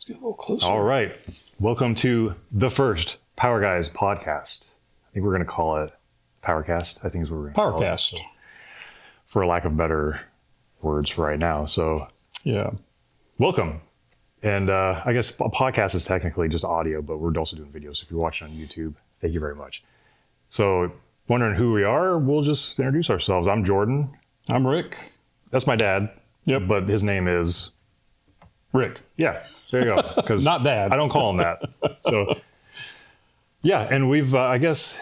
Get a little closer. All right. Welcome to the first Power Guys podcast. I think we're going to call it Powercast. I think is what we're going to call it. Powercast. For lack of better words for right now. So, Yeah. welcome. And I guess a podcast is technically just audio, but we're also doing videos. So if you're watching on YouTube, thank you very much. So, wondering who we are, we'll just introduce ourselves. I'm Jordan. I'm Rick. That's my dad. Yep. But his name is... Rick. Yeah, there you go. 'Cause Not Dad. I don't call him that. So, yeah, and we've, I guess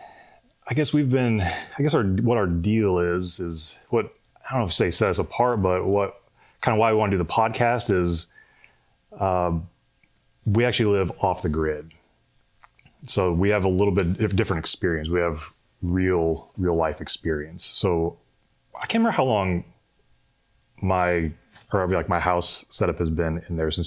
what our deal is what, I don't know if say set us apart, but what kind of why we want to do the podcast is we actually live off the grid. So we have a little bit of different experience. We have real life experience. So I can't remember how long my house setup has been in there since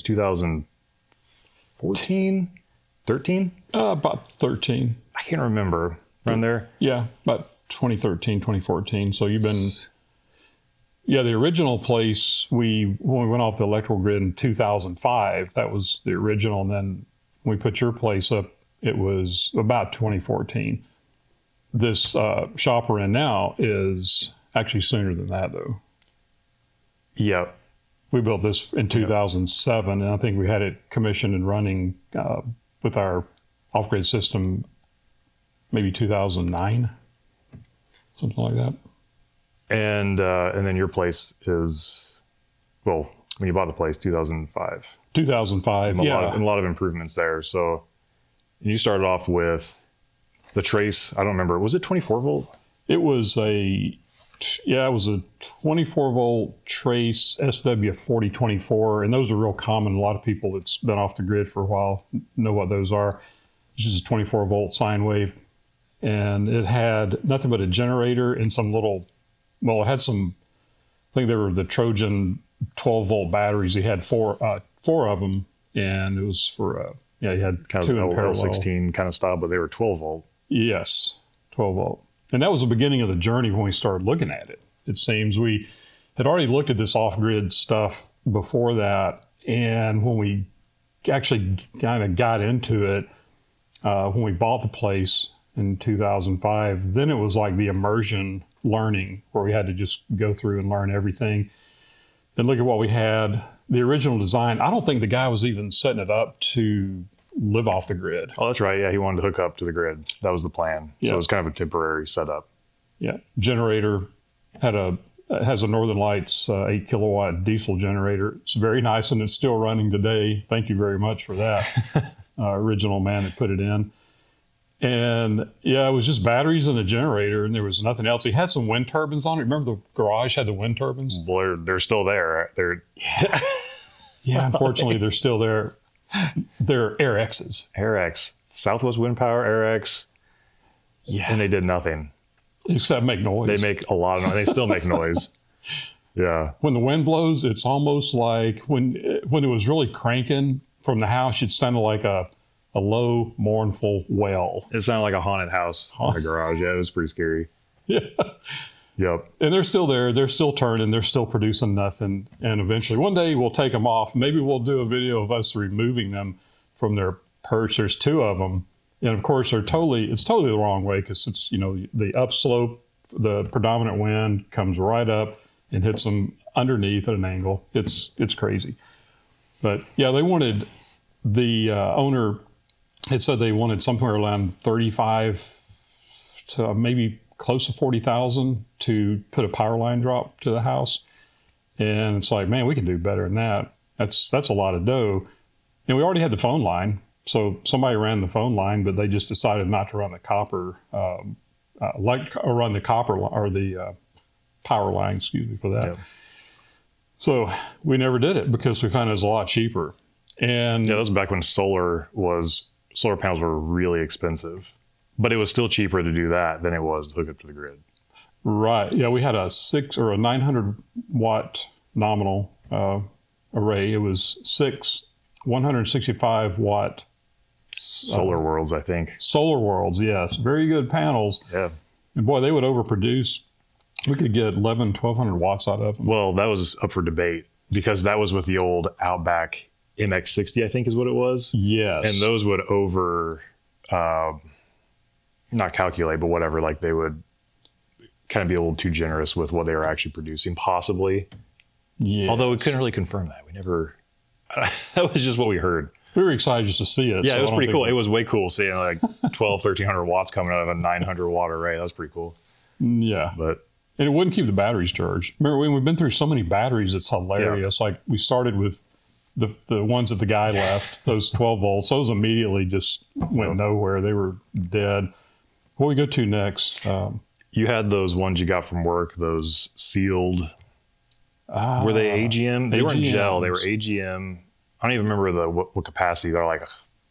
2014, 13? About 13. I can't remember. Around there? Yeah, about 2013, 2014. So you've been... Yeah, the original place, when we went off the electrical grid in 2005, that was the original. And then when we put your place up, it was about 2014. This shop we're in now is actually sooner than that, though. Yeah. We built this in 2007, and I think we had it commissioned and running with our off-grid system maybe 2009, something like that. And then your place is, well, when you bought the place, 2005. 2005, And yeah. a lot of improvements there. So you started off with the Trace. I don't remember. Was it 24 volt? It was a 24 volt Trace SW4024, and those are real common. A lot of people that's been off the grid for a while know what those are. It's just a 24 volt sine wave, and it had nothing but a generator and some little, well, it had some, I think they were the Trojan 12 volt batteries. He had four of them, and it was for, you had Kind two of in parallel. L16 kind of style, but they were 12 volt. Yes, 12 volt. And that was the beginning of the journey when we started looking at it. It seems we had already looked at this off-grid stuff before that. And when we actually kind of got into it, when we bought the place in 2005, then it was like the immersion learning where we had to just go through and learn everything. Then look at what we had. The original design, I don't think the guy was even setting it up to live off the grid. Oh, that's right. Yeah, he wanted to hook up to the grid. That was the plan. Yeah. So it was kind of a temporary setup. Yeah, generator has a Northern Lights 8 kilowatt diesel generator. It's very nice, and it's still running today. Thank you very much for that. Original man that put it in. And yeah, it was just batteries and a generator, and there was nothing else. He had some wind turbines on it. Remember the garage had the wind turbines? Well, they're still there. Yeah, unfortunately, they're still there. They're AirXs. AirX, Southwest Wind Power, AirX, Yeah, and they did nothing. except make noise. They make a lot of noise. They still make noise. Yeah. When the wind blows, it's almost like when it was really cranking from the house, you'd sound like a low, mournful wail. It sounded like a haunted house in the garage. Yeah, it was pretty scary. Yeah. Yep. And they're still there. They're still turning. They're still producing nothing. And eventually, one day we'll take them off. Maybe we'll do a video of us removing them from their perch. There's two of them. And of course, it's totally the wrong way because it's, the upslope, the predominant wind comes right up and hits them underneath at an angle. It's crazy. But yeah, they wanted, the owner had said they wanted somewhere around 35 to maybe close to 40,000 to put a power line drop to the house. And it's like, man, we can do better than that. That's a lot of dough. And we already had the phone line. So somebody ran the phone line, but they just decided not to run the copper, or run the copper or the power line, for that. Yep. So we never did it because we found it was a lot cheaper. And Yeah, that was back when solar panels were really expensive. But it was still cheaper to do that than it was to hook up to the grid. right, yeah, we had a 900 watt nominal array. It was 6 165 watt Solar Worlds, I think. Solar Worlds, yes, very good panels. Yeah. And boy, they would overproduce. We could get 1,200 watts out of them. Well, that was up for debate because that was with the old Outback MX60, I think is what it was. Yes. And those would not calculate, but whatever, like they would kind of be a little too generous with what they were actually producing, possibly. Yes. Although we couldn't really confirm that. We never, that was just what we heard. We were excited just to see it. Yeah, so it was pretty cool. It was way cool seeing like 1300 watts coming out of a 900 watt array. That was pretty cool. Yeah. But and it wouldn't keep the batteries charged. Remember, we've been through so many batteries, it's hilarious. Yeah. Like we started with the ones that the guy left, those 12 volts. Those immediately just went nowhere. They were dead. What we go to next? You had those ones you got from work, those sealed. Were they AGM? They weren't gel. They were AGM. I don't even remember what capacity. They're like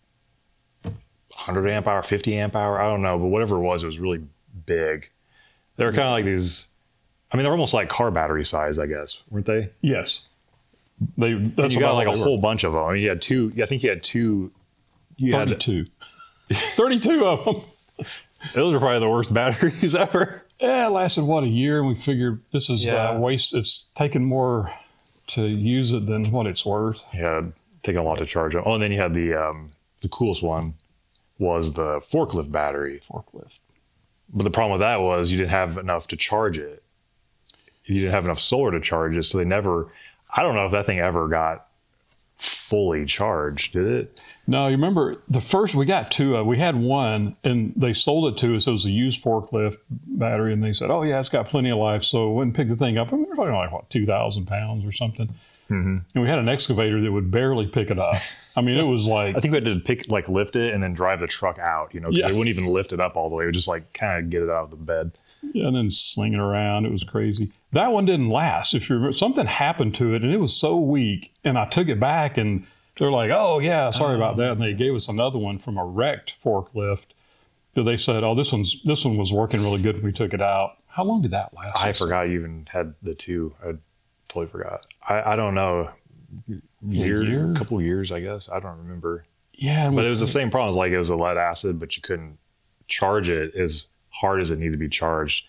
100 amp hour, 50 amp hour. I don't know, but whatever it was really big. They were kind of like these. I mean, they're almost like car battery size, I guess, weren't they? Yes. That's you got like a whole bunch of them. I mean, you had two. I think you had two. 32. 32 of them. Those are probably the worst batteries ever. Yeah, it lasted, a year, and we figured this is waste. It's taken more to use it than what it's worth. Yeah, taking a lot to charge them. Oh, and then you had the coolest one was the forklift battery. Forklift. But the problem with that was you didn't have enough to charge it. You didn't have enough solar to charge it, so they never, I don't know if that thing ever got fully charged, did it? No, you remember the first, we got two, we had one and they sold it to us. It was a used forklift battery and they said, oh yeah, it's got plenty of life. So we went and picked the thing up and we were talking like, 2,000 pounds or something. Mm-hmm. And we had an excavator that would barely pick it up. I mean, it was like, I think we had to lift it and then drive the truck out, because they wouldn't even lift it up all the way. It would just like kind of get it out of the bed. Yeah, and then sling it around. It was crazy. That one didn't last. If you remember, something happened to it and it was so weak and I took it back and they're like, oh, yeah, sorry about that. And they gave us another one from a wrecked forklift. They said, oh, this one was working really good when we took it out. How long did that last? I forgot you even had the two. I totally forgot. I don't know. A couple of years, I guess. I don't remember. Yeah. But it was the same problem. It was like it was a lead acid, but you couldn't charge it as hard as it needed to be charged,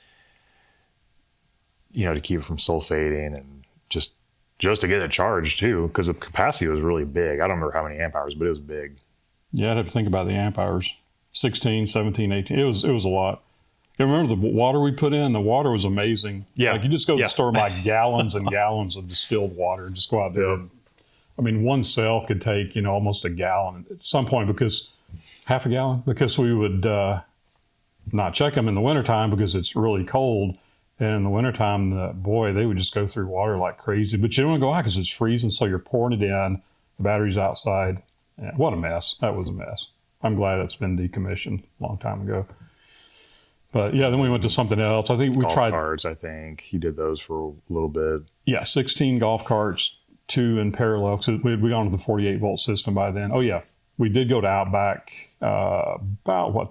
to keep it from sulfating and just to get it charged too, because the capacity was really big. I don't remember how many amp hours, but it was big. Yeah, I'd have to think about the amp hours. 16, 17, 18. It was a lot. And remember the water we put in? The water was amazing. Yeah. Like you just go to the store and buy gallons and gallons of distilled water and just go out there. Yeah. I mean, one cell could take, almost a gallon at some point, because half a gallon, because we would not check them in the wintertime because it's really cold. And in the wintertime, they would just go through water like crazy. But you don't want to go out because it's freezing, so you're pouring it in. The battery's outside. Yeah, what a mess. That was a mess. I'm glad it's been decommissioned a long time ago. But yeah, then we went to something else. I think we tried golf carts. I think he did those for a little bit. Yeah, 16 golf carts, 2 in parallel. So we'd gone to the 48 volt system by then. Oh yeah, we did go to Outback about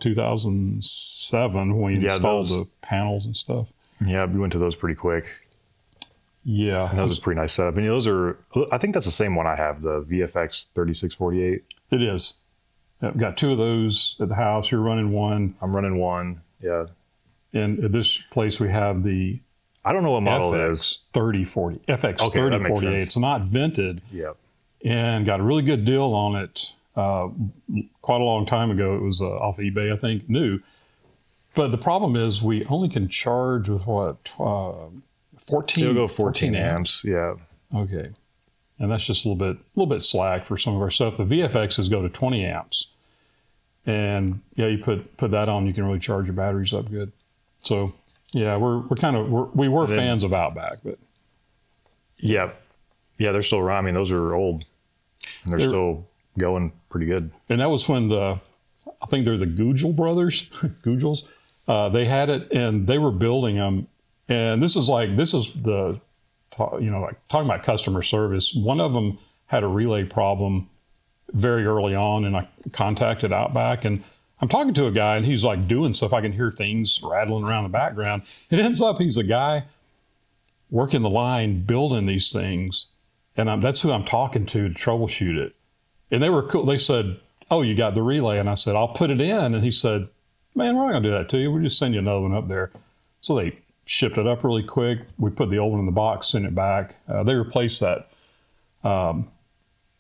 2007 when we installed the panels and stuff. Yeah, we went to those pretty quick. Yeah, and that was a pretty nice setup. And those are, I think that's the same one I have, the VFX 3648. It is. I've got 2 of those at the house. You're running one. I'm running one. Yeah. And at this place we have the I don't know what model FX it is. 3040. FX 3048. It's not vented. Yep. And got a really good deal on it quite a long time ago. It was off eBay, I think, new. But the problem is we only can charge with 14? It'll go 14 amps. Yeah. Okay. And that's just a little bit slack for some of our stuff. The VFXs go to 20 amps. And yeah, you put that on, you can really charge your batteries up good. So yeah, we were fans of Outback, but yeah, they're still around. I mean, those are old, and they're still going pretty good. And that was when I think they're the Gugel brothers, Gugels. They had it, and they were building them. And this is the, like talking about customer service. One of them had a relay problem very early on, and I contacted Outback, and I'm talking to a guy and he's like doing stuff. I can hear things rattling around the background. It ends up he's a guy working the line building these things. And that's who I'm talking to troubleshoot it. And they were cool. They said, oh, you got the relay. And I said, I'll put it in. And he said, man, we're not going to do that to you. We'll just send you another one up there. So they shipped it up really quick. We put the old one in the box, sent it back. They replaced that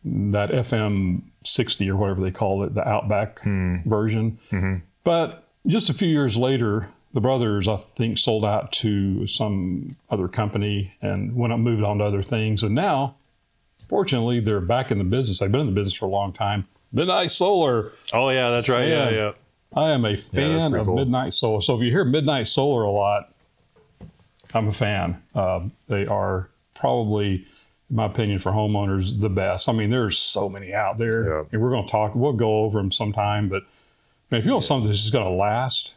that FM 60 or whatever they call it, the Outback version. Mm-hmm. But just a few years later, the brothers, I think, sold out to some other company and moved on to other things. And now, fortunately, they're back in the business. They've been in the business for a long time. Midnight Solar. Oh, yeah, that's right. Yeah. I am a fan of cool. Midnight Solar. So if you hear Midnight Solar a lot, I'm a fan. They are probably, in my opinion, for homeowners, the best. I mean, there's so many out there. Yeah. And we'll go over them sometime. But man, if you want something that's just going to last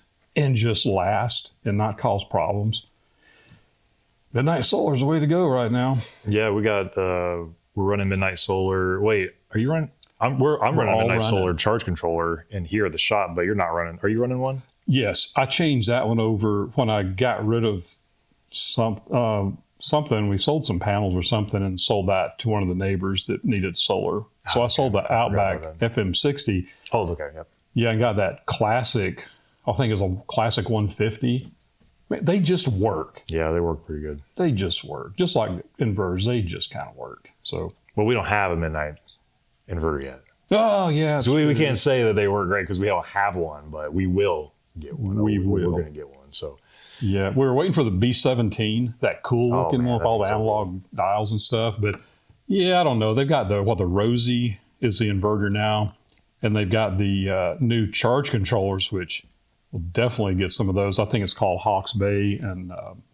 and not cause problems, Midnight Solar is the way to go right now. Yeah, we're running Midnight Solar. Wait, are you running? I'm running Midnight Solar charge controller in here at the shop, but you're not running. Are you running one? Yes, I changed that one over when I got rid of something. We sold some panels or something and sold that to one of the neighbors that needed solar. So I sold the Outback FM60. Oh, okay. Yep. Yeah, and got that classic. I think it's a classic 150. Man, they just work. Yeah, they work pretty good. They just work, just like inverters. They just kind of work. So. Well, we don't have a Midnight inverter yet. Oh yeah. So we can't say that they work great because we don't have one, but we will get one. We're going to get one. So. Yeah, we were waiting for the B17, that cool looking one with all the analog dials and stuff. But yeah, I don't know. They've got the Rosie is the inverter now, and they've got the new charge controllers, which will definitely get some of those. I think it's called Hawke's Bay and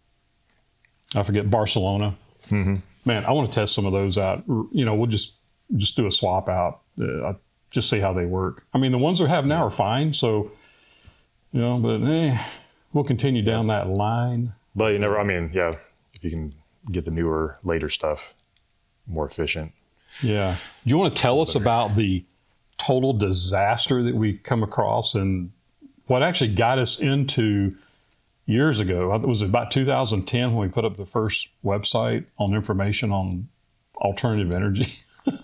I forget, Barcelona. Mm-hmm. Man, I want to test some of those out. You know, we'll just do a swap out, just see how they work. I mean, the ones we have now are fine. So, you know, but we'll continue down that line. But if you can get the newer, later stuff more efficient. Yeah. Do you want to tell us about the total disaster that we come across and what actually got us into years ago? It was about 2010 when we put up the first website on information on alternative energy.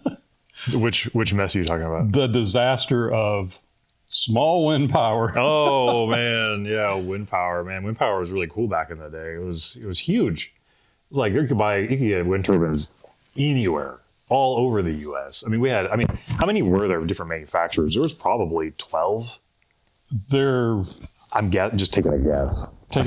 Which mess are you talking about? The disaster of small wind power. Oh man, yeah, wind power, man. Wind power was really cool back in the day. It was huge. It was like you could get wind turbines anywhere, all over the US. I mean, how many were there of different manufacturers? There was probably 12. I'm just taking a guess. There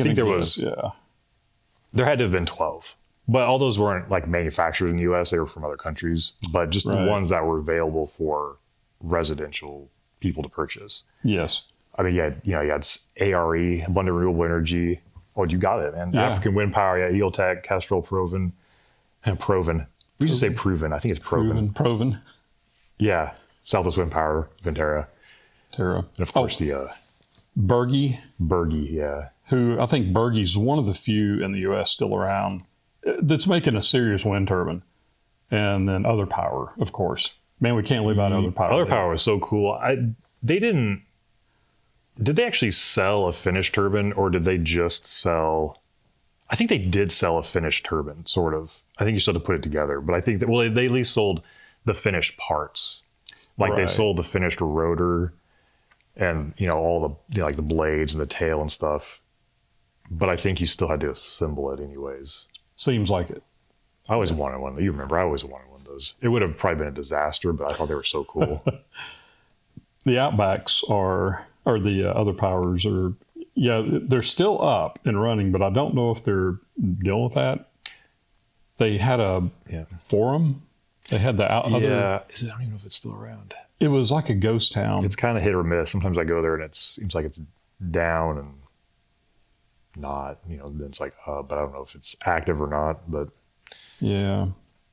had to have been 12. But all those weren't like manufactured in the US, they were from other countries, but just the ones that were available for residential people to purchase. Yes. I mean, you had ARE, Abundant Renewable Energy. Oh, you got it, man. Yeah. African Wind Power, EOTech, Kestrel, Proven. We should say Proven. I think it's Proven. Proven. Yeah. Southwest Wind Power, Venterra. And of course the Berge. Yeah. Who I think Berge's one of the few in the US still around that's making a serious wind turbine. And then Other Power, of course. Man, we can't leave out Other Power. Other Power was so cool. Did they actually sell a finished turbine or did they just sell? I think they did sell a finished turbine, sort of. I think you still have to put it together, but I think that, well, they at least sold the finished parts. Like they sold the finished rotor and, all the, like the blades and the tail and stuff. But I think you still had to assemble it anyways. Seems like it. I always wanted one. You remember, I always wanted one of those. It would have probably been a disaster, but I thought they were so cool. The Outbacks or the Other Powers they're still up and running, but I don't know if they're dealing with that. They had a forum. They had the other. I don't even know if it's still around. It was like a ghost town. It's kind of hit or miss. Sometimes I go there and it seems like it's down and not, then it's like, but I don't know if it's active or not, but yeah.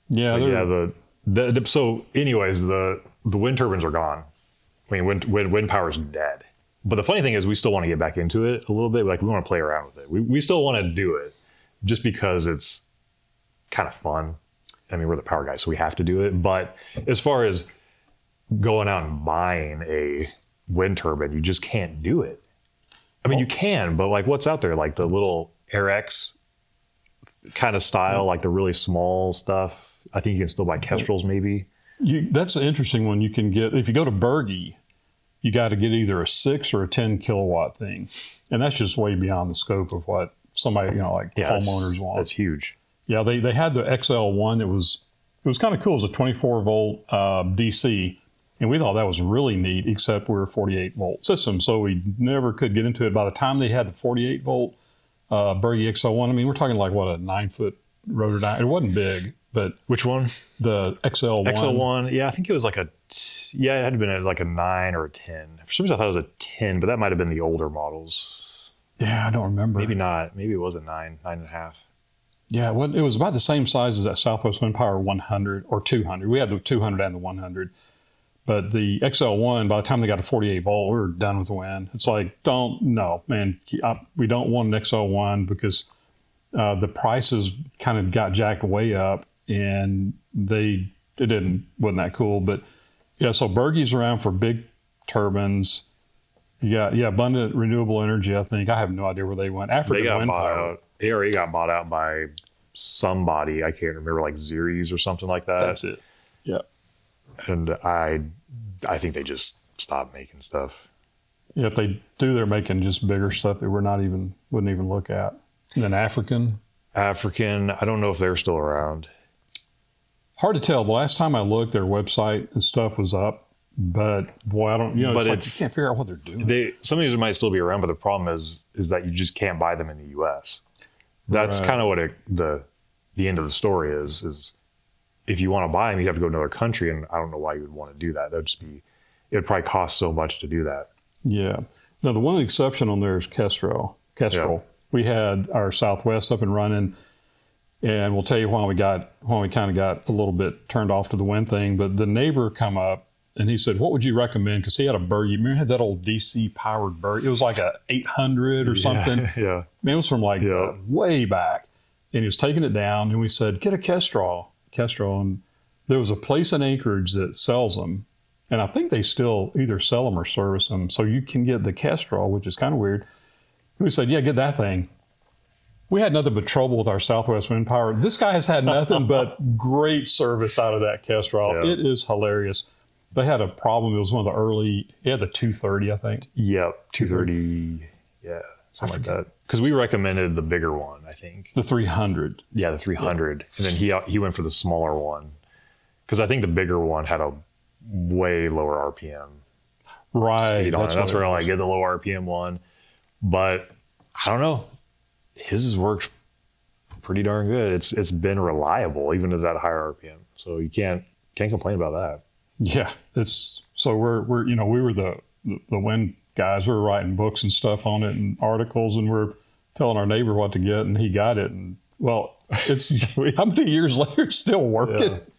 So anyways, the wind turbines are gone. I mean, wind power is dead. But the funny thing is we still want to get back into it a little bit. Like we want to play around with it. We still want to do it just because it's kind of fun. I mean, we're the power guys, so we have to do it. But as far as going out and buying a wind turbine, you just can't do it. I mean, you can, but like what's out there? Like the little AirX kind of style, like the really small stuff. I think you can still buy Kestrels maybe. That's an interesting one. You can get, if you go to Berge, you got to get either a 6 or a 10 kilowatt thing. And that's just way beyond the scope of what somebody, homeowners want. That's huge. Yeah, they had the XL1 that was it was kind of cool. It was a 24 volt DC. And we thought that was really neat, except we're a 48 volt system. So we never could get into it. By the time they had the 48 volt Berge XL1, I mean, we're talking like, what, a 9-foot rotor diameter. It wasn't big, but. Which one? The XL1. XL1. Yeah, I think it was like it had to been like a 9 or a 10. For some reason, I thought it was a 10, but that might have been the older models. Yeah, I don't remember. Maybe not. Maybe it was a 9.5. Yeah, well, it was about the same size as that Southwest Wind Power 100 or 200. We had the 200 and the 100. But the XL1, by the time they got to 48 volt, we were done with the wind. It's like, no, man, we don't want an XL1 because the prices kind of got jacked way up, and it wasn't that cool. But yeah, so Berge's around for big turbines. You got Abundant Renewable Energy. I think I have no idea where they went. African They got Wind bought Power. out. They already got bought out by somebody. I can't remember, like Zeres or something like that. That's it. Yeah. And I think they just stopped making stuff. Yeah, if they do, they're making just bigger stuff that wouldn't even look at. And then African, I don't know if they're still around. hard to tell. The last time I looked, their website and stuff was up, but boy, I don't. You know, But you it's- can't figure out what they're doing. Some of these might still be around, but the problem is that you just can't buy them in the U.S. That's Right. kind of what the end of the story is if you want to buy them, you have to go to another country, and I don't know why you would want to do that. It would probably cost so much to do that. Yeah. Now the one exception on there is Kestrel. Yeah. We had our Southwest up and running, and we'll tell you why we kind of got a little bit turned off to the wind thing. But the neighbor come up and he said, "What would you recommend?" Because he had a Berge. Remember, he had that old DC powered Berge. It was like a 800 or something. Yeah. Man, it was from like Yeah. way back. And he was taking it down, and we said, "Get a Kestrel." And there was a place in Anchorage that sells them. And I think they still either sell them or service them. So you can get the Kestrel, which is kind of weird. We said, yeah, get that thing. We had nothing but trouble with our Southwest Wind Power. This guy has had nothing but great service out of that Kestrel. Yeah. It is hilarious. They had a problem. It was one of the early, he had the 230, I think. Yep. 230. Yeah. Something like that. Because we recommended the bigger one, I think. The 300. Yeah, the 300. And then he went for the smaller one. Because I think the bigger one had a way lower RPM Right. speed on it. That's what where I it like was. get the low RPM one. But I don't know. His has worked pretty darn good. It's been reliable even at that higher RPM. So you can't complain about that. Yeah, so we're we were the wind guys. We were writing books and stuff on it and articles, and we're telling our neighbor what to get, and he got it. And well, it's how many years later it's still working? Yeah.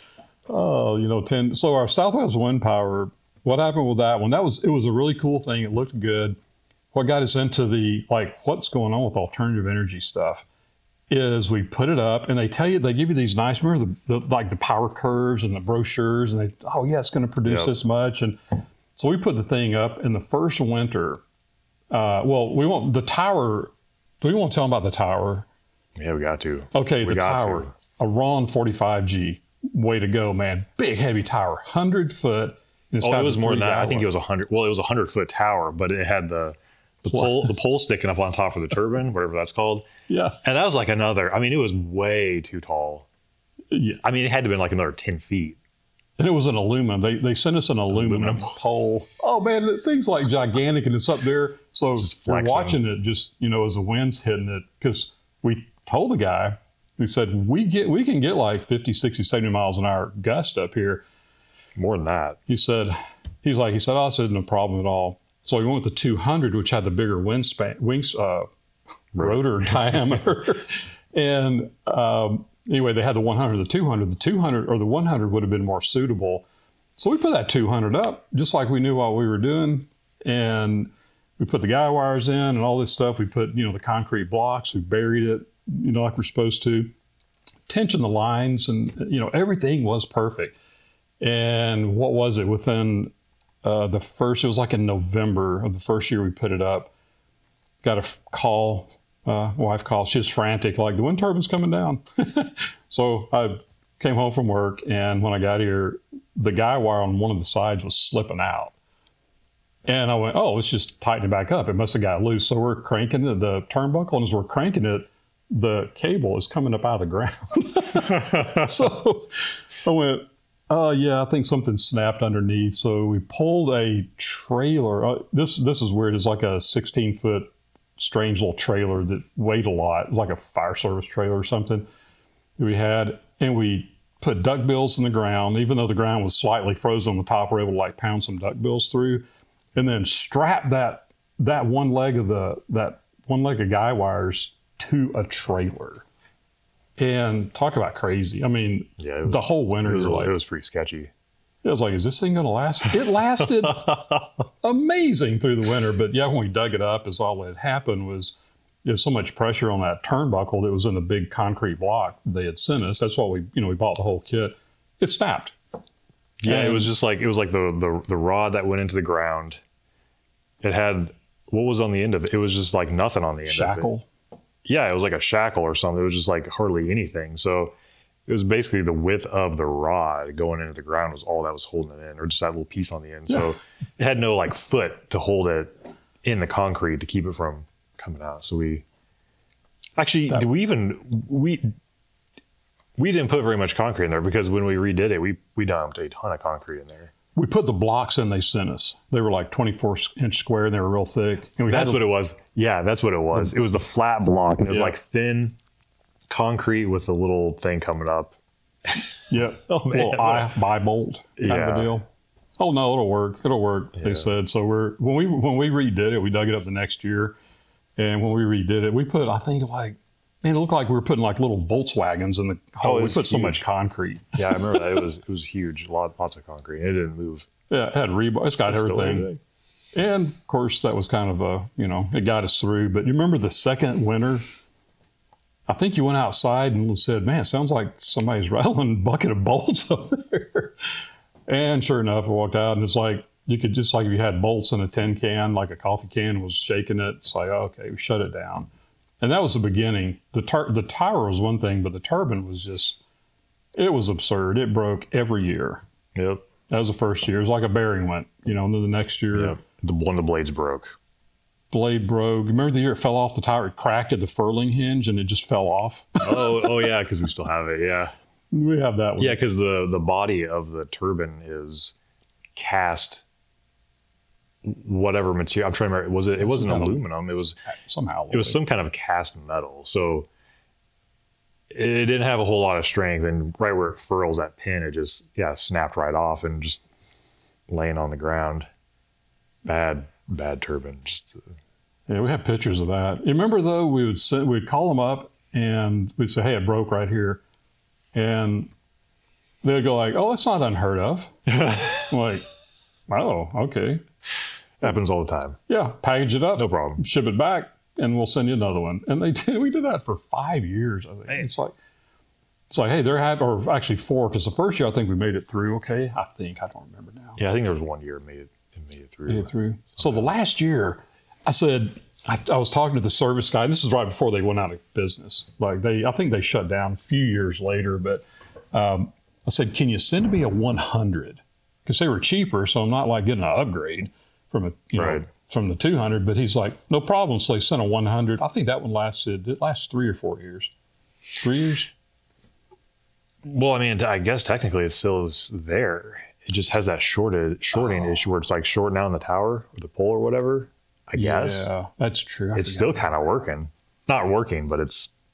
Oh, 10. So our Southwest Wind Power. What happened with that one? It was a really cool thing. It looked good. What got us into what's going on with alternative energy stuff is we put it up, and they give you these nice, remember the power curves and the brochures, and it's going to produce Yep. this much. And so we put the thing up in the first winter. We want the tower. Do we want to tell them about the tower? Yeah, we got to. Okay, We the got tower, to. a Ron 45G. Way to go, man. Big, heavy tower, 100 foot. And it's Oh, got it was the more than that. I 3 think it was 100. Well, it was a 100-foot tower, but it had the pole sticking up on top of the turbine, whatever that's called. Yeah. And that was like another. I mean, it was way too tall. Yeah. I mean, it had to have been like another 10 feet. And it was an aluminum. They sent us an aluminum pole. Oh, man, the thing's like gigantic, and it's up there. So you're flexing. watching it just, as the wind's hitting it. Because we told the guy, we said, we can get like 50, 60, 70 miles an hour gust up here. More than that. He said, oh, I said, no problem at all. So we went with the 200, which had the bigger rotor diameter. And anyway, they had the 100, the 200. The 200 or the 100 would have been more suitable. So we put that 200 up, just like we knew what we were doing. And we put the guy wires in and all this stuff. We put, the concrete blocks. We buried it, like we're supposed to. Tension the lines, and, everything was perfect. And what was it? Within it was like in November of the first year we put it up, got a call, wife called, she was frantic, like the wind turbine's coming down. So I came home from work, and when I got here, the guy wire on one of the sides was slipping out. And I went, let's just tighten it back up. It must have got loose. So we're cranking the turnbuckle, and as we're cranking it, the cable is coming up out of the ground. So I went, yeah, I think something snapped underneath. So we pulled a trailer. This is weird. It's like a 16-foot strange little trailer that weighed a lot. It was like a fire service trailer or something that we had. And we put duckbills in the ground. Even though the ground was slightly frozen on the top, we were able to like pound some duckbills through. And then strap that one leg of guy wires to a trailer. And talk about crazy. I mean, the whole winter. It was pretty sketchy. It was like, is this thing going to last? It lasted amazing through the winter. But yeah, when we dug it up, all that had happened was there's so much pressure on that turnbuckle that was in the big concrete block they had sent us. That's why we bought the whole kit. It snapped. Yeah, and it was the rod that went into the ground. It had, what was on the end of it? It was just like nothing on the end of it. Shackle. Yeah, it was like a shackle or something. It was just like hardly anything. So it was basically the width of the rod going into the ground was all that was holding it in, or just that little piece on the end. So it had no like foot to hold it in the concrete to keep it from coming out. So we didn't put very much concrete in there, because when we redid it, we dumped a ton of concrete in there. We put the blocks in they sent us. They were like 24-inch square, and they were real thick. And That's what it was. Yeah, that's what it was. It was the flat block, and it was like thin concrete with a little thing coming up. Yeah. Oh, man. Little eye bolt kind of a deal. Oh, no, it'll work. It'll work, they said. So when we redid it, we dug it up the next year. And when we redid it, we put, I think, like, man, it looked like we were putting like little Volkswagens in the hole. We put so much concrete. Yeah, I remember that. It was huge. Lots of concrete. It didn't move. Yeah, it had rebar. It's got everything. And of course, that was kind of it got us through. But you remember the second winter? I think you went outside and said, man, it sounds like somebody's rattling a bucket of bolts up there. And sure enough, I walked out, and it's like, you could just, like if you had bolts in a tin can, like a coffee can was shaking it. It's like, okay, we shut it down. And that was the beginning. The tower was one thing, but the turbine was it was absurd. It broke every year. Yep. That was the first year. It was like a bearing went, and then the next year. One of the blades broke. Blade broke. Remember the year it fell off the tower? It cracked at the furling hinge and it just fell off. oh yeah, because we still have it. Yeah. We have that one. Yeah, because the body of the turbine is cast whatever material. I'm trying to remember. It wasn't aluminum. It was somehow. It was some kind of cast metal. So it didn't have a whole lot of strength. And right where it furls that pin, it just snapped right off and just laying on the ground. Bad turbine. Yeah, we have pictures of that. You remember though, we'd call them up and we'd say, hey, it broke right here. And they'd go like, oh, that's not unheard of. I'm like, oh, okay. Happens all the time. Yeah, package it up. No problem. Ship it back, and we'll send you another one. And we did that for 5 years, I think. Hey. It's like, hey, they're happy, or actually 4, because the first year I think we made it through okay. I don't remember now. Yeah, I think there was 1 year it made it through. Made it through. So the last year, I said, I was talking to the service guy, and this is right before they went out of business. Like I think they shut down a few years later, but I said, can you send me a 100? Because they were cheaper, so I'm not like getting an upgrade from from the 200. But he's like, no problem. So they sent a 100. I think that one lasted 3 or 4 years. 3 years. Well, I mean, I guess technically it still is there. It just has that shorting issue where it's like shorting out in the tower or the pole or whatever. I guess. Yeah, that's true. It's still kind of working. Not working, but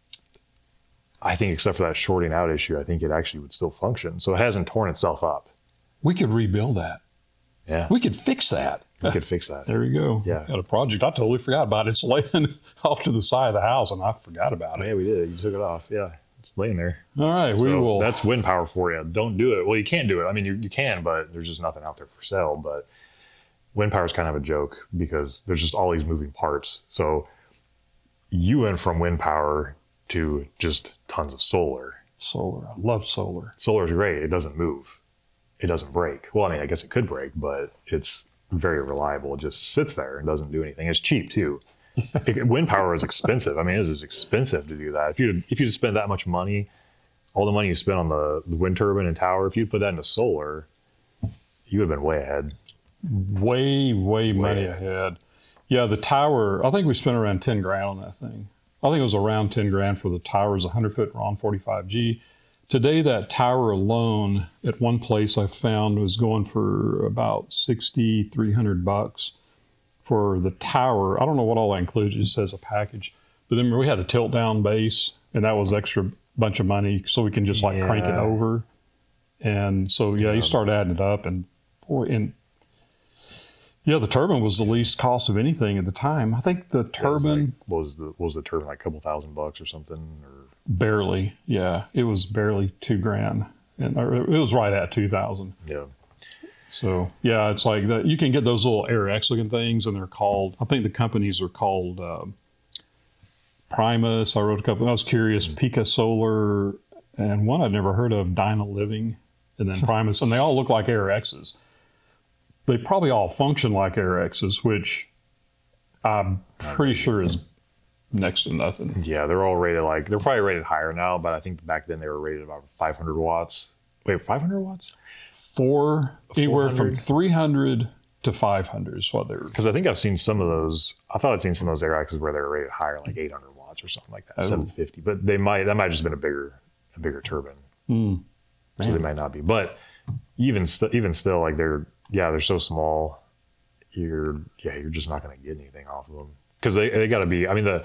I think except for that shorting out issue, I think it actually would still function. So it hasn't torn itself up. We could rebuild that. Yeah. We could fix that. We could fix that. There we go. Yeah. Got a project. I totally forgot about it. It's laying off to the side of the house, and I forgot about it. Yeah, we did. You took it off. Yeah. It's laying there. All right. We will. That's wind power for you. Don't do it. Well, you can't do it. I mean, you can, but there's just nothing out there for sale. But wind power is kind of a joke because there's just all these moving parts. So you went from wind power to just tons of solar. Solar. I love solar. Solar is great. It doesn't move. It doesn't break. Well, I mean, I guess it could break, but it's very reliable. It just sits there and doesn't do anything. It's cheap too. Wind power is expensive. I mean, it is expensive to do that. If you spend that much money, all the money you spent on the wind turbine and tower, if you put that into solar, you would have been way ahead. Way money ahead. Yeah, the tower, I think we spent around $10,000 on that thing. I think it was around 10 grand for the tower. It was a 100-foot Ron 45G. Today, that tower alone at one place I found was going for about $6,300 for the tower. I don't know what all that includes. It just says a package. But then we had a tilt down base, and that was extra bunch of money, so we can just like crank it over. And so you start adding it up, and boy, the turbine was the least cost of anything at the time. I think the turbine was the turbine like a couple $1,000 or something, or barely. Yeah, it was barely $2,000, and it was right at 2,000. Yeah. So yeah, it's like that. You can get those little AirX looking things, and they're called. I think the companies are called Primus. I wrote a couple. I was curious. Pika Solar, and one I'd never heard of, Dyna Living, and then Primus, and they all look like AirXs. They probably all function like AirXs, which I'm pretty sure is next to nothing. Yeah, they're all rated they're probably rated higher now, but I think back then they were rated about 500 watts. Wait, 500 watts? Anywhere from 300 to 500 is what they were. Because I think I've seen some of those. I thought I'd seen some of those AirXs where they were rated higher, like 800 watts or something like that, 750. But that might have just been a bigger turbine. So they might not be. But even still, like they're so small. You're just not going to get anything off of them because they got to be. I mean,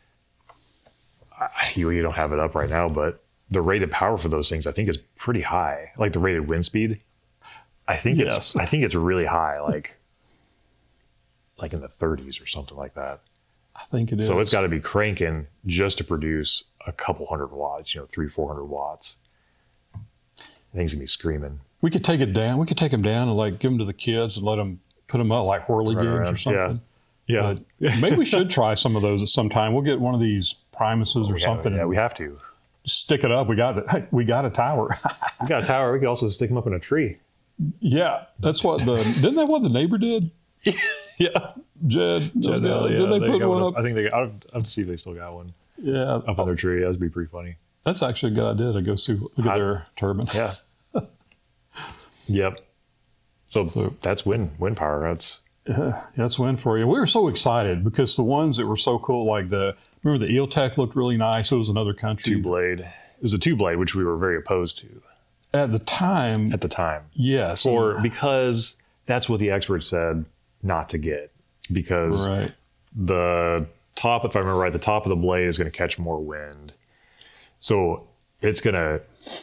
you don't have it up right now, but the rated power for those things I think is pretty high. Like the rated wind speed, I think it's really high, like in the 30s or something like that. I think it is. So it's got to be cranking just to produce a couple hundred watts, 300-400 watts. Things gonna be screaming. We could take it down. We could take them down and like give them to the kids and let them put them up like whirligigs or something. Yeah. Maybe we should try some of those at some time. We'll get one of these Primuses or something. Yeah, we have to. Stick it up. We got it. We got a tower. We got a tower. We could also stick them up in a tree. Yeah, that's what isn't that what the neighbor did? Yeah. Did they put one up? I think I'll have to see if they still got one. Yeah. Up on their tree. That would be pretty funny. That's actually a good idea to go look at their turbine. Yeah. Yep. So that's wind power. That's wind for you. We were so excited because the ones that were so cool, like remember the EOTech looked really nice. It was another country. Two-blade. It was a two-blade, which we were very opposed to. At the time. Yes. Because that's what the experts said not to get. Because the top, if I remember right, the top of the blade is going to catch more wind. So it's going to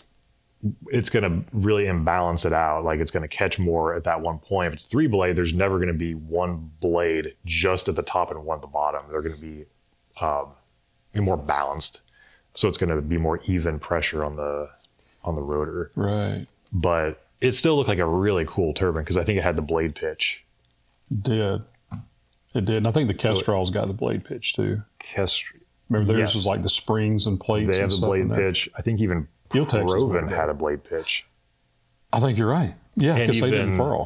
really imbalance it out. Like it's going to catch more at that one point. If it's 3-blade, there's never going to be one blade just at the top and one at the bottom. They're going to be more balanced. So it's going to be more even pressure on the rotor. Right. But it still looked like a really cool turbine because I think it had the blade pitch. It did. And I think the Kestrel's got the blade pitch too. Remember theirs was like the springs and plates. They have the blade pitch. I think even Proven had a blade pitch. I think you're right. Yeah, because they didn't furl.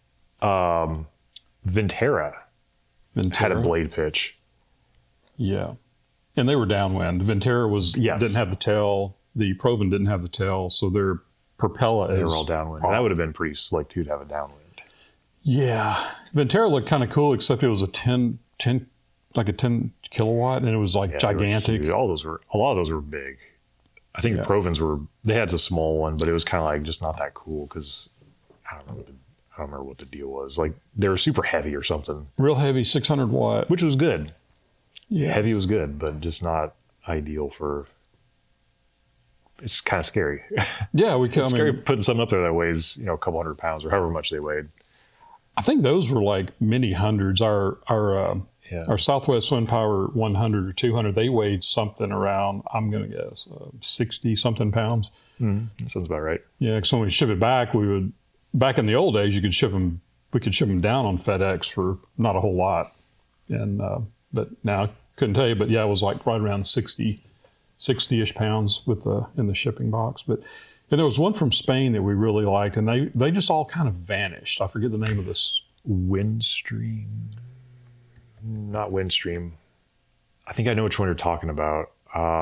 Ventera had a blade pitch. Yeah. And they were downwind. The Ventera didn't have the tail. The Proven didn't have the tail, so their Propeller they were all downwind. That would have been pretty slick too to have a downwind. Yeah. Ventera looked kind of cool, except it was a 10 kilowatt, and it was like gigantic. A lot of those were big. I think the Provens they had a small one, but it was kind of like just not that cool because I don't remember what the deal was. Like they were super heavy or something. Real heavy, 600 watt. Which was good. Yeah. Heavy was good, but just not ideal for, it's kind of scary. Yeah. It's scary putting something up there that weighs, a couple hundred pounds or however much they weighed. I think those were like mini hundreds. Our Southwest Wind Power 100 or 200, they weighed something around, I'm going to guess, 60 something pounds. That sounds about right. Yeah, because when we ship it back, back in the old days, we could ship them down on FedEx for not a whole lot. And, but now I couldn't tell you, but yeah, it was like right around 60-ish pounds in the shipping box. And there was one from Spain that we really liked, and they just all kind of vanished. I forget the name of this. Windstream. Not Windstream. I think I know which one you're talking about.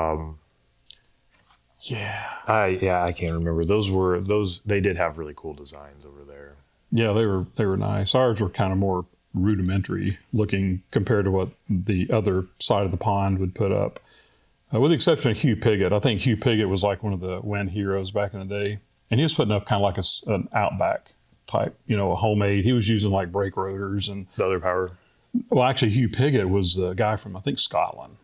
I can't remember. They did have really cool designs over there. Yeah, they were nice. Ours were kind of more rudimentary looking compared to what the other side of the pond would put up. With the exception of Hugh Piggott. I think Hugh Piggott was like one of the Win heroes back in the day. And he was putting up kind of like an Outback type, a homemade. He was using like brake rotors and The other power. Well, actually, Hugh Piggott was the guy from, I think, Scotland.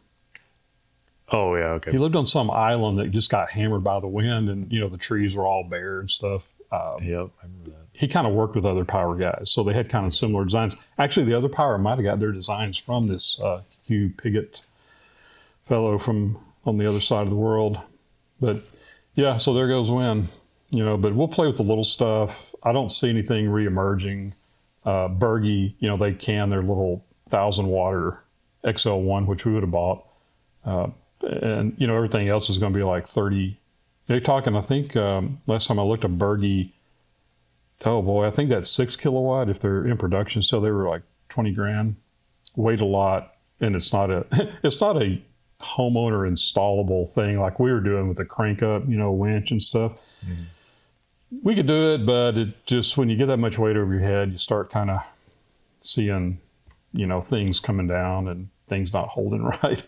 Oh, yeah, okay. He lived on some island that just got hammered by the wind, and, the trees were all bare and stuff. Yep, I remember that. He kind of worked with other power guys, so they had kind of similar designs. Actually, the other power might have got their designs from this Hugh Piggott fellow from on the other side of the world. But, yeah, so there goes Win. But we'll play with the little stuff. I don't see anything reemerging. Berge, they can their little 1,000-watt XL1, which we would have bought. And, everything else is going to be like 30. They're talking, I think, last time I looked at Berge, oh boy, I think that's 6 kilowatt. If they're in production still, they were like 20 grand. Weighed a lot. And it's not a homeowner installable thing like we were doing with the crank up, winch and stuff. Mm-hmm. We could do it, but it just, when you get that much weight over your head, you start kind of seeing, things coming down and things not holding right.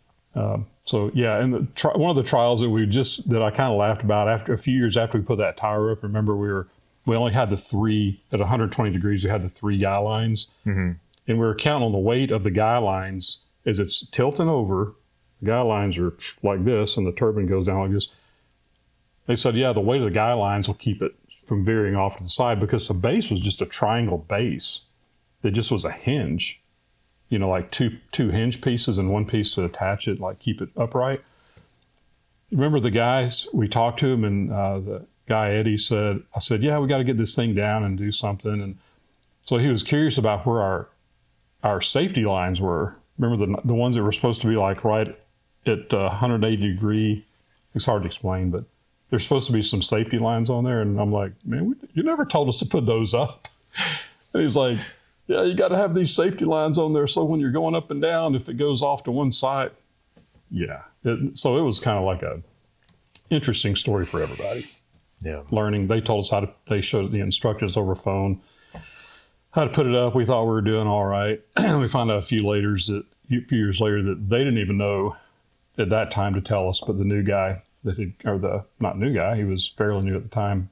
So yeah, and one of the trials that I kind of laughed about after a few years after we put that tower up, remember we only had the 3 at 120 degrees, we had the 3 guy lines. Mm-hmm. And we were counting on the weight of the guy lines as it's tilting over. The guy lines are like this and the turbine goes down like this. They said, yeah, the weight of the guy lines will keep it from veering off to the side because the base was just a triangle base. That just was a hinge, like two hinge pieces and one piece to attach it, like keep it upright. Remember the guys, we talked to him and the guy Eddie said, yeah, we got to get this thing down and do something. And so he was curious about where our safety lines were. Remember the ones that were supposed to be like right at 180 degree. It's hard to explain, but there's supposed to be some safety lines on there. And I'm like, man, you never told us to put those up. And he's like, yeah, you got to have these safety lines on there. So when you're going up and down, if it goes off to one side, yeah. So it was kind of like a interesting story for everybody. Yeah. Learning. They told us they showed the instructors over phone how to put it up. We thought we were doing all right. We found out a few years later that they didn't even know at that time to tell us, but the new guy not new guy, he was fairly new at the time,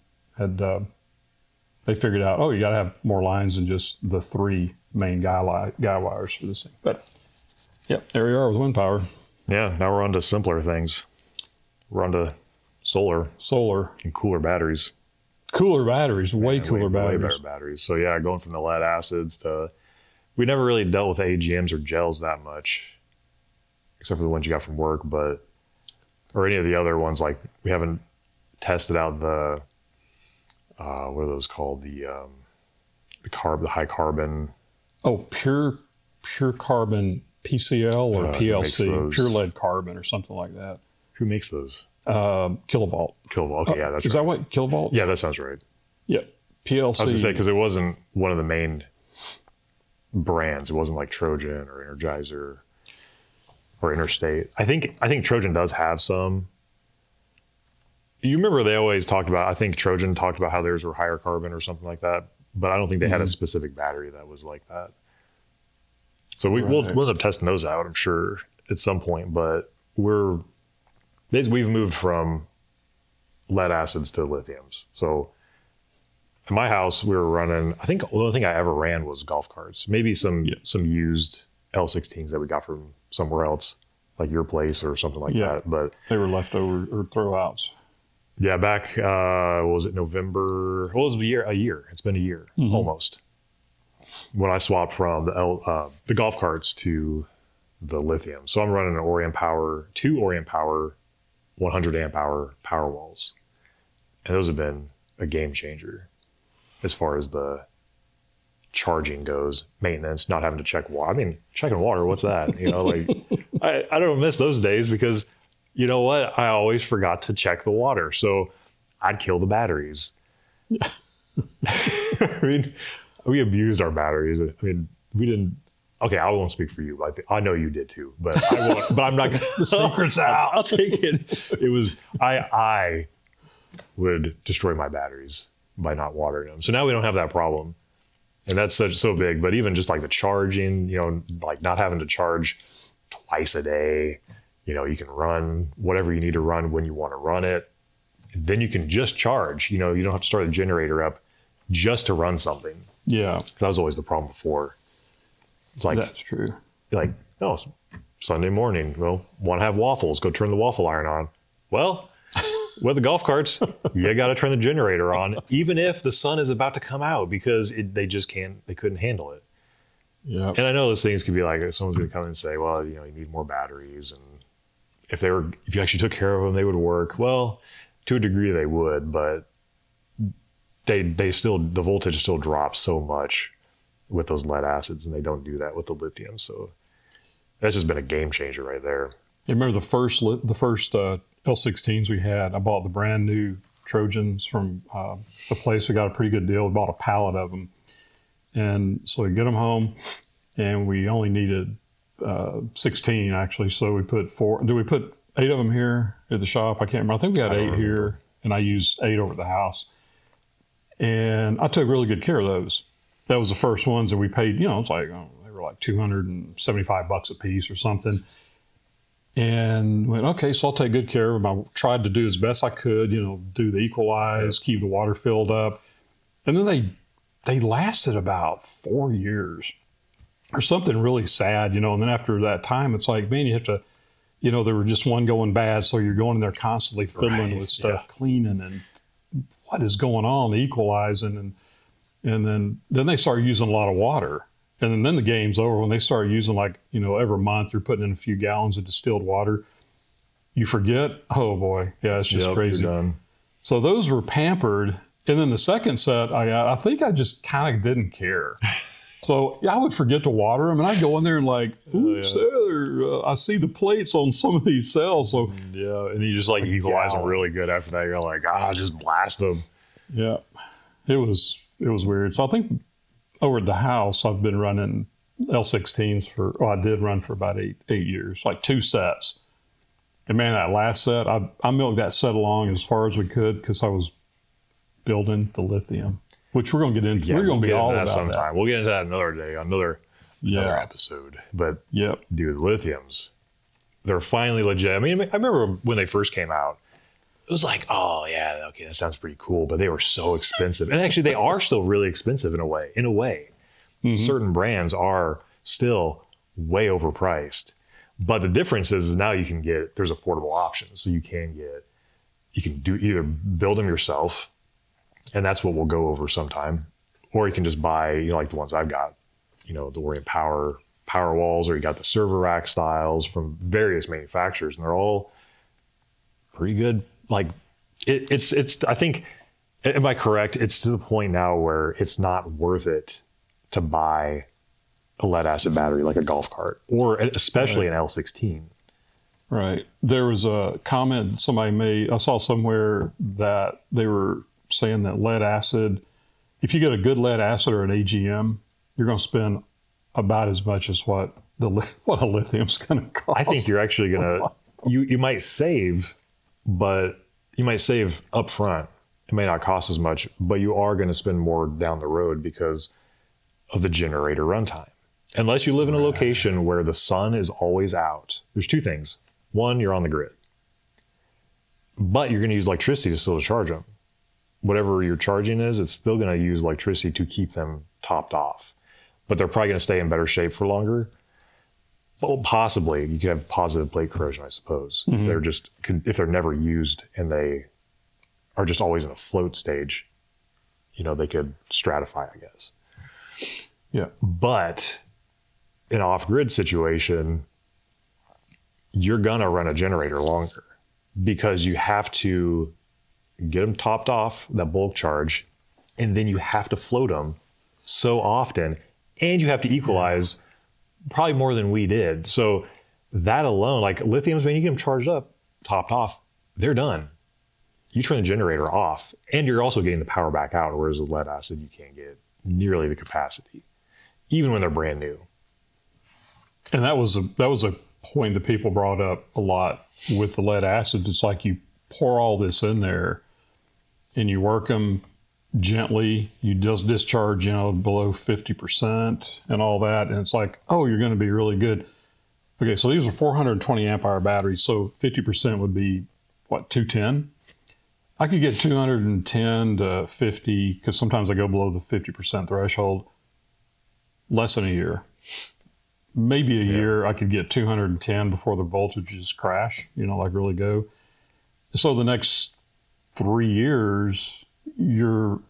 they figured out, you got to have more lines than just the 3 main guy wires for this thing. But yeah, there we are with wind power. Yeah, now we're on to simpler things. We're on to solar and cooler batteries. Cooler batteries, way cooler batteries. Way better batteries. So yeah, going from the lead acids to, we never really dealt with AGMs or gels that much, except for the ones you got from work, or any of the other ones. Like we haven't tested out the, what are those called? The high carbon. Oh, pure carbon PCL or PLC, pure lead carbon or something like that. Who makes those? Kilovolt. Kilovolt. Okay, yeah, that's is right. That what Kilovolt? Yeah, that sounds right. Yeah, PLC. I was gonna say because it wasn't one of the main brands. It wasn't like Trojan or Energizer or Interstate. I think Trojan does have some. You remember they always talked about, I think Trojan talked about how theirs were higher carbon or something like that, but I don't think they had a specific battery that was like that. So we'll end up testing those out, I'm sure, at some point, but we've moved from lead acids to lithiums. So in my house, we were running, I think the only thing I ever ran was golf carts, maybe some used L16s that we got from somewhere else, like your place or something like that. But they were leftover or throwouts. Yeah, back, what was it, November? Well, it was a year. It's been a year, almost. When I swapped from the golf carts to the lithium. So I'm running two Orient Power 100 amp hour power walls. And those have been a game changer as far as the charging goes, maintenance, not having to check water. I mean, checking water, what's that? I don't miss those days because you know what? I always forgot to check the water. So I'd kill the batteries. I mean, we abused our batteries. I mean, we didn't. Okay, I won't speak for you. I know you did too, but I won't. But I'm not going to. The secret's out. I'll take it. It was, I would destroy my batteries by not watering them. So now we don't have that problem. And that's so big. But even just like the charging, like not having to charge twice a day, you can run whatever you need to run when you want to run it. Then you can just charge, you don't have to start a generator up just to run something. Yeah. That was always the problem before. It's like, that's true. Like, oh, it's Sunday morning. Well, want to have waffles, go turn the waffle iron on. Well, with the golf carts, you got to turn the generator on, even if the sun is about to come out, because they couldn't handle it. Yeah. And I know those things could be like, someone's going to come in and say, well, you need more batteries. And if you actually took care of them, they would work. Well, to a degree they would, but the voltage still drops so much with those lead acids, and they don't do that with the lithium. So that's just been a game changer right there. You remember the first L16s we had? I bought the brand new Trojans from the place. We got a pretty good deal. We bought a pallet of them. And so we get them home, and we only needed 16 actually. So we put 4. Do we put 8 of them here at the shop? I can't remember. I think we had 8 here, and I used 8 over at the house. And I took really good care of those. That was the first ones that we paid. It's like they were like $275 a piece or something. And went, okay, so I'll take good care of them. I tried to do as best I could, do the equalize, keep the water filled up. And then they lasted about 4 years or something really sad, and then after that time, it's like, man, you have to, there were just one going bad. So you're going in there constantly fiddling with stuff, cleaning and what is going on, equalizing. And then they start using a lot of water. And then the game's over when they start using every month you're putting in a few gallons of distilled water. You forget, oh boy, yeah, it's just crazy. You're done. So those were pampered. And then the second set I think I just kind of didn't care. So I would forget to water them, and I'd go in there and oops, I see the plates on some of these cells. So yeah, and you just equalize them really good after that. You're like, just blast them. Yeah, it was weird. So I think over at the house, I've been running L16s I did run for about eight years, 2 sets. And man, that last set, I milked that set along as far as we could because I was building the lithium, which we're going to get into. We're going to be all about that sometime. We'll get into that another day, another episode. But dude, lithiums, they're finally legit. I mean, I remember when they first came out, it was like, oh yeah, okay, that sounds pretty cool. But they were so expensive, and actually, they are still really expensive in a way. Mm-hmm. Certain brands are still way overpriced. But the difference is now there's affordable options. So you can do either build them yourself, and that's what we'll go over sometime, or you can just buy, like the ones I've got, the Orient Power walls, or you got the server rack styles from various manufacturers, and they're all pretty good. It's I think, am I correct? It's to the point now where it's not worth it to buy a lead acid battery like a golf cart, or especially an L16. Right. There was a comment that somebody made. I saw somewhere that they were saying that lead acid, if you get a good lead acid or an AGM, you're going to spend about as much as what a lithium's going to cost. I think you're actually going to, you might save, but you might save up front. It may not cost as much, but you are going to spend more down the road because of the generator runtime. Unless you live in a location where the sun is always out. There's 2 things. One, you're on the grid, but you're going to use electricity to charge them. Whatever your charging is, it's still going to use electricity to keep them topped off, but they're probably going to stay in better shape for longer. Well, possibly you could have positive plate corrosion, I suppose, if they're never used and they are just always in a float stage. They could stratify, I guess. Yeah, but in an off-grid situation, you're going to run a generator longer because you have to get them topped off, that bulk charge, and then you have to float them so often, and you have to equalize probably more than we did. So that alone, lithiums, when you get them charged up, topped off, they're done. You turn the generator off, and you're also getting the power back out, whereas the lead acid, you can't get nearly the capacity, even when they're brand new. And that was a point that people brought up a lot with the lead acid. It's like you pour all this in there and you work them gently. You just discharge, below 50% and all that. And it's like, oh, you're going to be really good. Okay, so these are 420 amp hour batteries. So 50% would be, what, 210? I could get 210 to 50, because sometimes I go below the 50% threshold, less than a year. Maybe a year, I could get 210 before the voltages crash, like really go. So the next 3 years, you're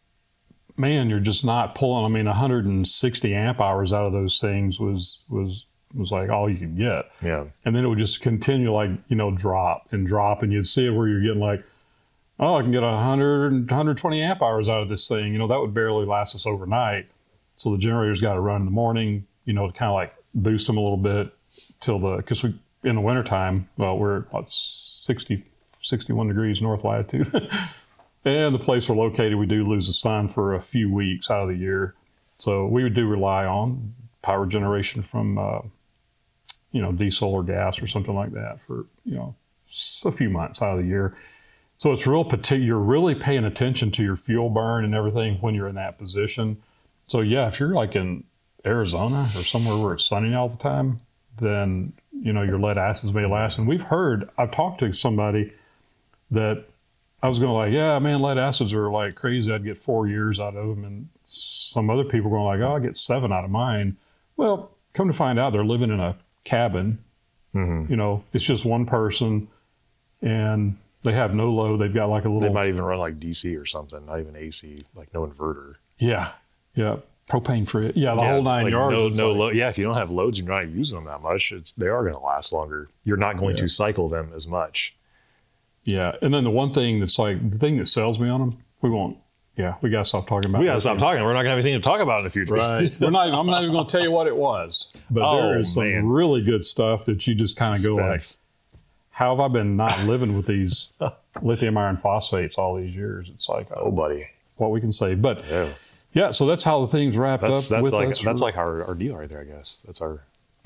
just not pulling. I mean, 160 amp hours out of those things was like all you could get. Yeah. And then it would just continue, drop, and you'd see it where you're getting like, oh, I can get 120 amp hours out of this thing. That would barely last us overnight. So the generator's got to run in the morning, to kind of like boost them a little bit because in the wintertime, well, we're at 60, 61 degrees north latitude. And the place we're located, we do lose the sun for a few weeks out of the year. So we do rely on power generation from, diesel or gas or something like that for, a few months out of the year. So it's you're really paying attention to your fuel burn and everything when you're in that position. So yeah, if you're like in Arizona or somewhere where it's sunny all the time, then, your lead acids may last. And I've talked to somebody that I was going like, yeah, man, lead acids are like crazy. I'd get 4 years out of them. And some other people going like, oh, I get 7 out of mine. Well, come to find out, they're living in a cabin. Mm-hmm. It's just one person and they have no load. They've got like a little... They might even run like DC or something, not even AC, like no inverter. Yeah. Yeah. Propane free. Yeah. The whole 9 yards. No load. Yeah. If you don't have loads and you're not using them that much, they are going to last longer. You're not going to cycle them as much. Yeah. And then the thing that sells me on them, we got to stop talking about it. We got to stop talking. We're not going to have anything to talk about in the future. Right. I'm not even going to tell you what it was. But there is some really good stuff that you just kind of go like, how have I been not living with these lithium iron phosphates all these years? It's like, oh, buddy, what we can say. But yeah, so that's how the thing's wrapped up. That's like our deal right there, I guess. That's our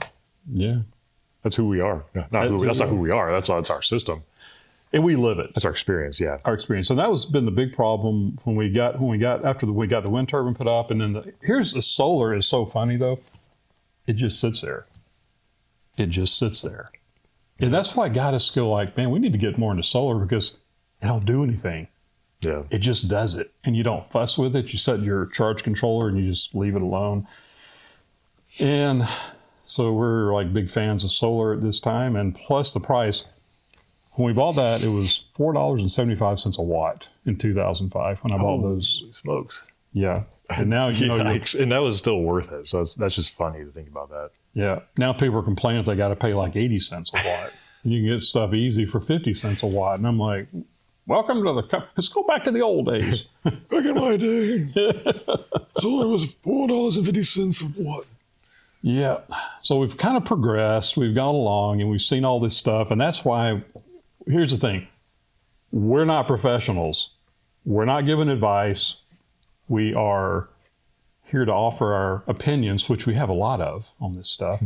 That's who we are. That's not who we are. That's our system. And we live it. That's our experience, yeah. Our experience. So that was been the big problem when we got the wind turbine put up, and then here's the solar is so funny though. It just sits there. And that's why got us go like, man, we need to get more into solar because it don't do anything. Yeah. It just does it. And you don't fuss with it. You set your charge controller and you just leave it alone. And so we're like big fans of solar at this time. And plus the price, when we bought that, it was $4.75 a watt in 2005 when I bought those. Smokes. Yeah. And now, and that was still worth it. So that's just funny to think about that. Yeah. Now people are complaining they got to pay like 80 cents a watt. You can get stuff easy for 50 cents a watt. And I'm like, welcome to let's go back to the old days. Back in my day, solar was $4.50 a watt. Yeah. So we've kind of progressed. We've gone along and we've seen all this stuff. And that's why, here's the thing. We're not professionals. We're not giving advice. We are here to offer our opinions, which we have a lot of on this stuff.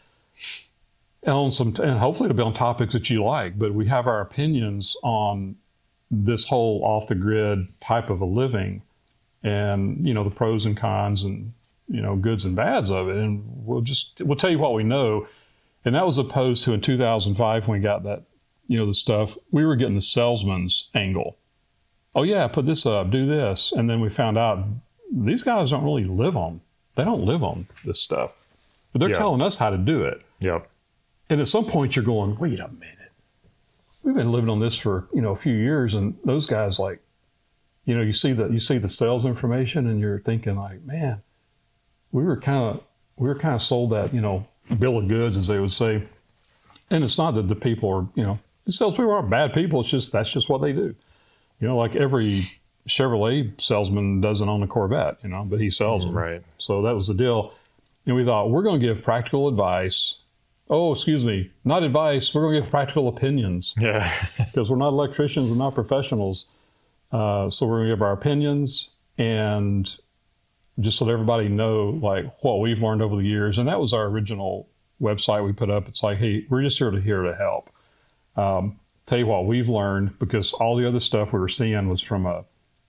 And hopefully it'll be on topics that you like, but we have our opinions on this whole off-the-grid type of a living and, the pros and cons and, goods and bads of it. And we'll tell you what we know. And that was opposed to in 2005 when we got that, the stuff, we were getting the salesman's angle. Oh yeah, put this up, do this. And then we found out these guys don't live on this stuff, but they're telling us how to do it. Yep. And at some point you're going, wait a minute. We've been living on this for, a few years. And those guys you see the sales information and you're thinking like, man, we were kind of sold that, bill of goods, as they would say. And it's not that the people are, the salespeople aren't bad people. That's just what they do. Like every Chevrolet salesman doesn't own a Corvette, but he sells them. Right. So that was the deal. And we thought, we're going to give practical advice. Oh, excuse me, not advice. We're going to give practical opinions. Yeah. Because we're not electricians, we're not professionals. So we're going to give our opinions and just let everybody know like what we've learned over the years. And that was our original website we put up. It's like, hey, we're just here to help. Tell you what we've learned, because all the other stuff we were seeing was from a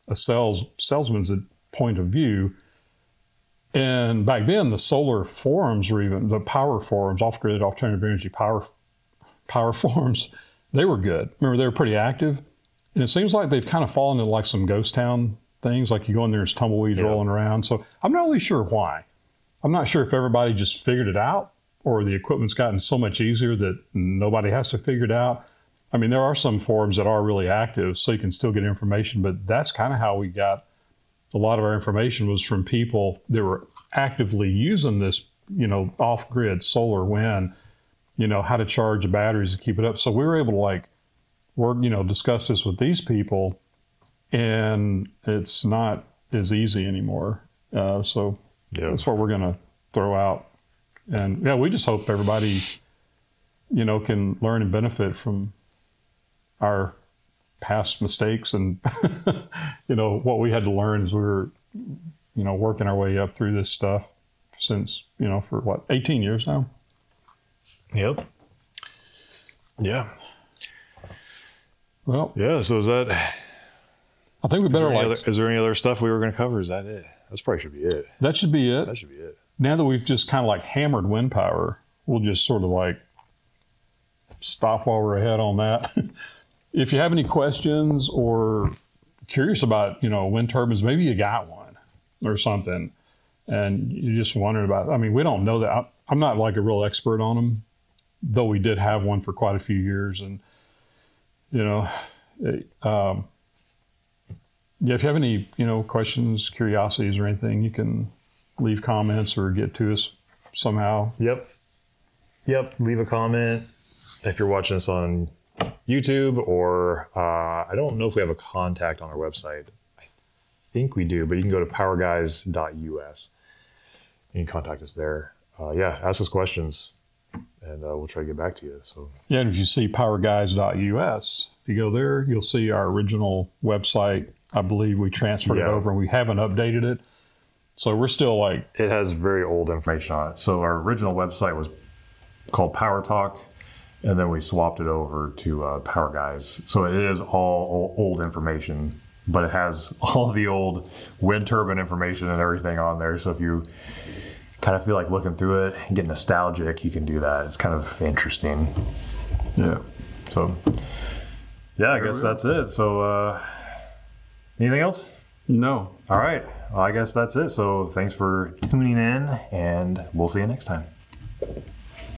a salesman's point of view. And back then, the solar forums, or even the power forums, off-grid alternative energy power forums, they were good. Remember, they were pretty active. And it seems like they've kind of fallen into like some ghost town things, like you go in there, there's tumbleweeds rolling around. So I'm not really sure why. I'm not sure if everybody just figured it out, or the equipment's gotten so much easier that nobody has to figure it out. I mean, there are some forums that are really active, so you can still get information, but that's kind of how we got a lot of our information, was from people that were actively using this, off-grid solar, wind, how to charge the batteries to keep it up. So we were able to work, discuss this with these people, and it's not as easy anymore. So that's what we're going to throw out. And we just hope everybody, can learn and benefit from our past mistakes and, what we had to learn as we were, working our way up through this stuff since, for 18 years now. Yep. Yeah. Well, yeah. So is that, I think we better is there any other stuff we were going to cover? Is that it? That's probably should be it. That should be it. That should be it. Now that we've just kind of hammered wind power, we'll just sort of stop while we're ahead on that. If you have any questions or curious about, wind turbines, maybe you got one or something, and you're just wondering about, we don't know that. I'm not a real expert on them, though we did have one for quite a few years. And, if you have any, questions, curiosities, or anything, you can leave comments or get to us somehow. Yep. Leave a comment if you're watching us on YouTube, or I don't know if we have a contact on our website. I think we do, but you can go to powerguys.us and you can contact us there. Ask us questions, and we'll try to get back to you. So and if you see powerguys.us, if you go there, you'll see our original website. I believe we transferred it over, and we haven't updated it. So we're still it has very old information on it. So our original website was called Power Talk, and then we swapped it over to Power Guys. So it is all old information, but it has all the old wind turbine information and everything on there. So if you kind of feel like looking through it and get nostalgic, you can do that. It's kind of interesting. Yeah. So I guess that's it. So anything else? No. All right. Well, I guess that's it. So thanks for tuning in, and we'll see you next time.